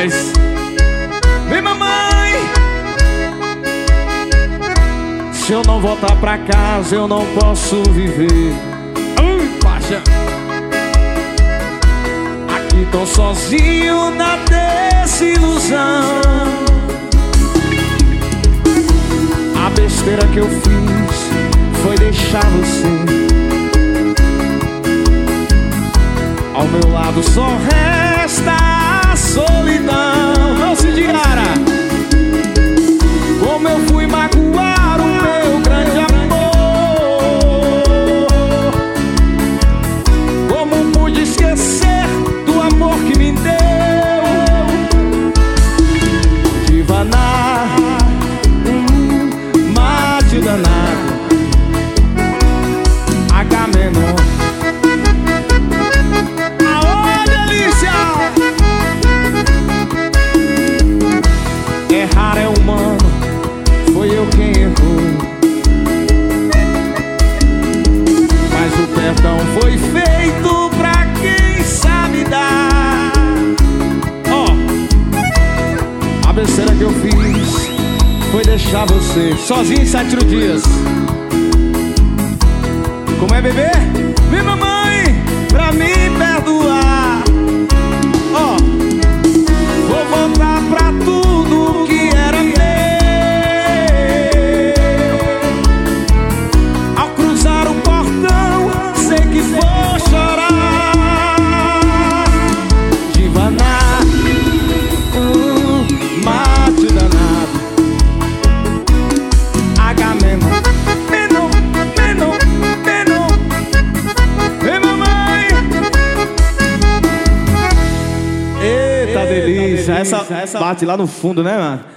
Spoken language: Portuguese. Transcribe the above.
nós. Vem, mamãe. Se eu não voltar pra casa, eu não posso viver. Ui, paixão. Aqui tô sozinho na desilusão. A besteira que eu fiz foi deixar você. Ao meu lado só resta a solidão. Não se diara. Como eu fui magoar o meu grande amor. Como pude esquecer do amor que me deu. Divanar, mate danado, H menor. Errar é humano, foi eu quem errou. Mas o perdão foi feito pra quem sabe dar. Ó, a besteira que eu fiz foi deixar você sozinho em 7 dias. Como é, bebê? Vem, mamãe, pra me perdoar. Ó, vou voltar pra tudo que era meu. Ao cruzar o portão, sei que vou chorar. Divanar, mate danado, H menor, menor, menor, menor. Vem, mamãe. Eita delícia, essa bate lá no fundo, né, mano?